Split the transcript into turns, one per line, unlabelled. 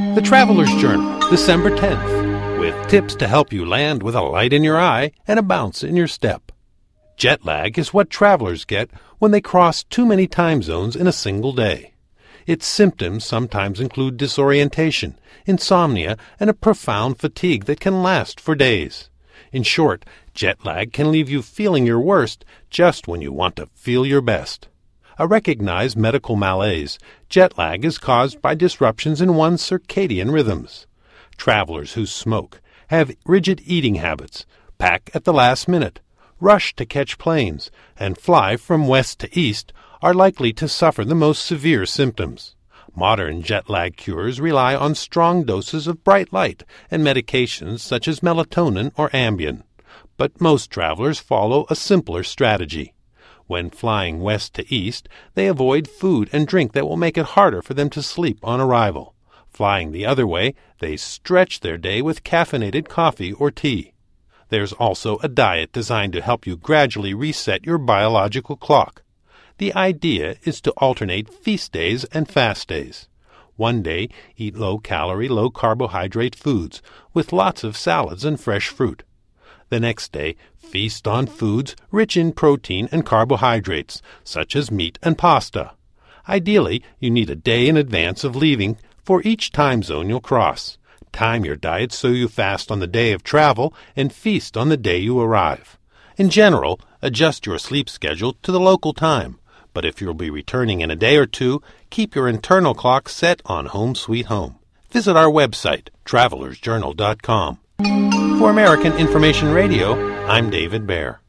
The Traveler's Journal, December 10th, with tips to help you land with a light in your eye and a bounce in your step. Jet lag is what travelers get when they cross too many time zones in a single day. Its symptoms sometimes include disorientation, insomnia, and a profound fatigue that can last for days. In short, jet lag can leave you feeling your worst just when you want to feel your best. A recognized medical malaise, jet lag is caused by disruptions in one's circadian rhythms. Travelers who smoke, have rigid eating habits, pack at the last minute, rush to catch planes, and fly from west to east are likely to suffer the most severe symptoms. Modern jet lag cures rely on strong doses of bright light and medications such as melatonin or Ambien. But most travelers follow a simpler strategy. When flying west to east, they avoid food and drink that will make it harder for them to sleep on arrival. Flying the other way, they stretch their day with caffeinated coffee or tea. There's also a diet designed to help you gradually reset your biological clock. The idea is to alternate feast days and fast days. One day, eat low-calorie, low-carbohydrate foods with lots of salads and fresh fruit. The next day, feast on foods rich in protein and carbohydrates, such as meat and pasta. Ideally, you need a day in advance of leaving for each time zone you'll cross. Time your diet so you fast on the day of travel and feast on the day you arrive. In general, adjust your sleep schedule to the local time. But if you'll be returning in a day or two, keep your internal clock set on Home Sweet Home. Visit our website, travelersjournal.com. For American Information Radio, I'm David Baer.